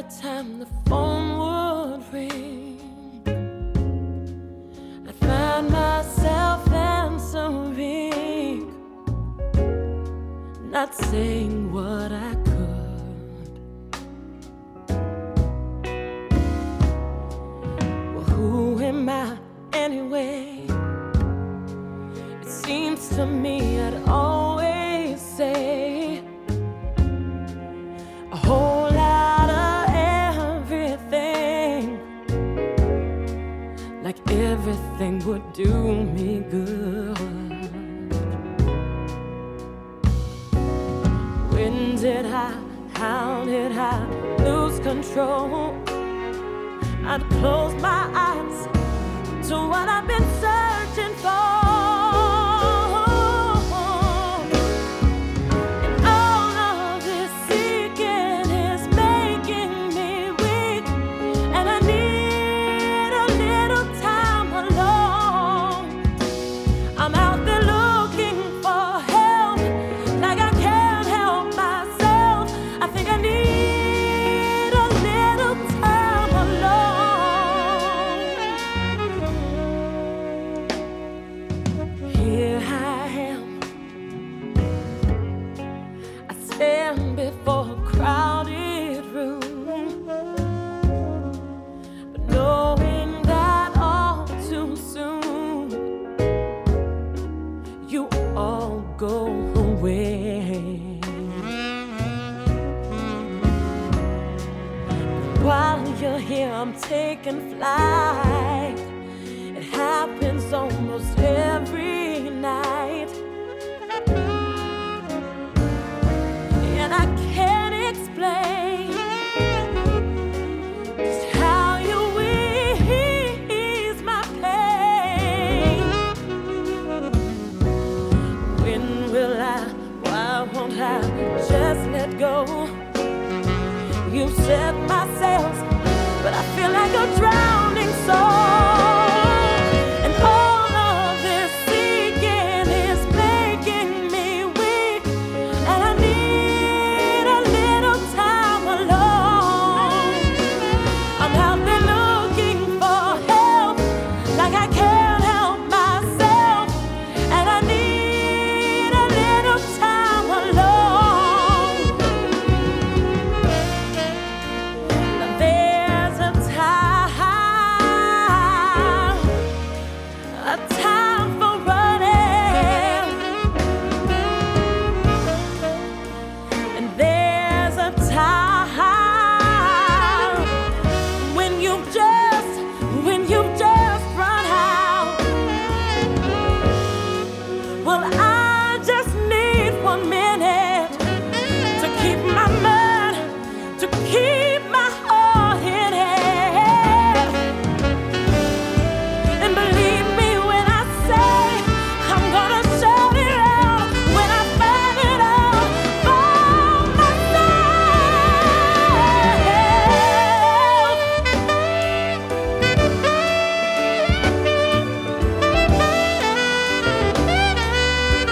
time the phone would ring, I'd find myself answering, not saying what I could. Well, who am I anyway? It seems to me I'd always say a whole lot of everything, like everything would do me good. When did I, how did I lose control? I'd close my eyes to what I've been searching for. Stand before a crowded room, but knowing that all too soon you all go away. While you're here, I'm taking flight. It happens almost every night. And I can't explain just how you ease my pain. When will I, why won't I just let go? You've set my sails, but I feel like a drowning soul. And all of this seeking is making me weak, and I need a little time alone. I'm out there looking for help, like I can't help myself, and I need a little time alone. Now there's a time for running, and there's a time when you've just run out. Well, I just need 1 minute to keep my mind, to keep my heart in it. And believe me when I say I'm gonna shout it out when I find it out for myself.